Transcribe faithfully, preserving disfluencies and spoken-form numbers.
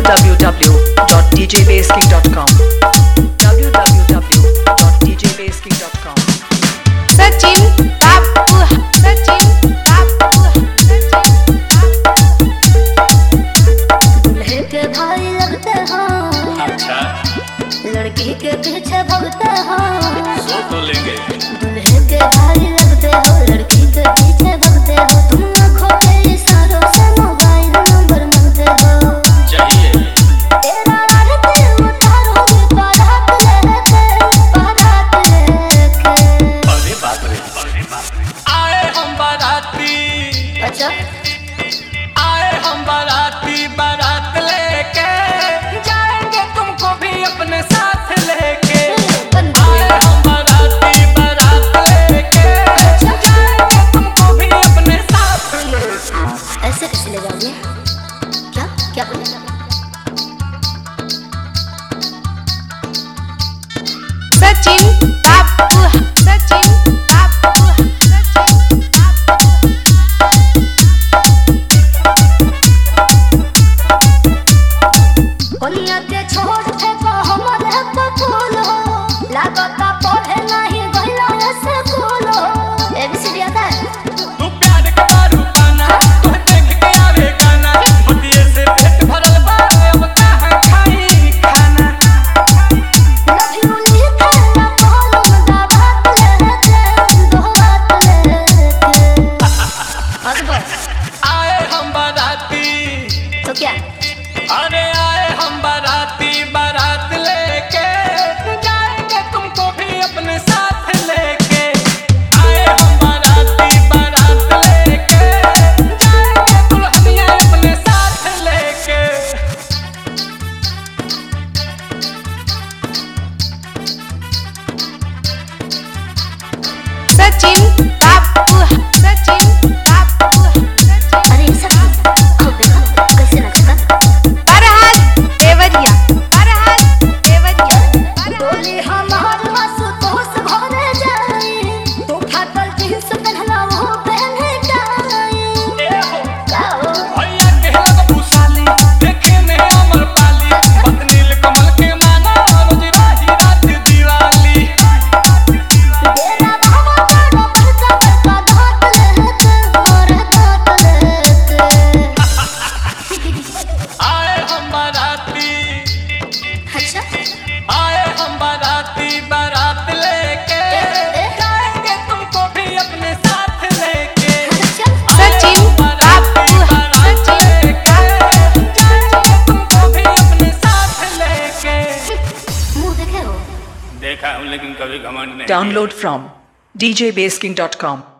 w w dot d j bass king dot com w w w dot d j bass king dot com Sachin बाबू सचिन बाबू दूल्हे के भाई लगते हो, अच्छा लड़की के पीछे भगते हो। सो तो लेंगे। दूल्हे के भाई लगते हो, लड़की के पीछे भगते हो। तुम आँखों के इशारों से मोबाइल नंबर मांगते हो। चाहिए तेरा आरती उतारोगे बारात लेके, बारात लेके। अरे बाप रे, अरे बाप रे। आए हम बाराती, अच्छा आए हम बाराती, बारात लेके जाएंगे तुमको भी अपने साथ लेके। आए हम बाराती, बारात लेके जाएंगे तुमको भी अपने साथ लेके। ऐसे कैसे ले जाओगे? क्या क्या बोले? सचिन बाबू सचिन बाबू सचिन होलिया के छोड़ फेंको हमारे पपुल हो, लागता पढ़े नहीं गइला स्कूल हो। एबीसीडी आता है? तू प्यार के दारू पाना, तू देख के आवे गाना, मतिये से पेट भरल बा, अब कहाँ खाई खाना। लव यू लिखे ना कॉलम दा बात लेके, दो बात लेके। आज बस आए हम बाराती, तो क्या? अरे आए हम बाराती, बारात लेके जाएंगे तुमको भी अपने साथ लेके। आए हम बाराती, बारात लेके जाएंगे दुल्हनिया अपने साथ लेके। सचिन बाबू सचिन बाबू सचिन अरे ये सब आओ देखो कैसे नाचता। फरहाद देवरिया फरहाद देवरिया बोली हमार आंसू तोस भरे जाई, तू फाटल जींस पहनला वो पहने जाई। ए हो का हो? भैया के लग भूसाली, देखे में अमर पाली, पत्नील कमल के माना रोज राही रात दिवाली। तेरा बाबा बड़ा बड़का बड़का धात लेके, मोरे धात लेके। आए हम बाराती, अच्छा आए हम बाराती, बारात लेके जाएंगे तुमको भी अपने साथ लेके। अच्छा सचिन बाबू सचिन जाएंगे तुमको भी अपने साथ लेके। मुंह देखे हो? देखा हूँ लेकिन कभी घमंड नहीं। download from d j bass king dot com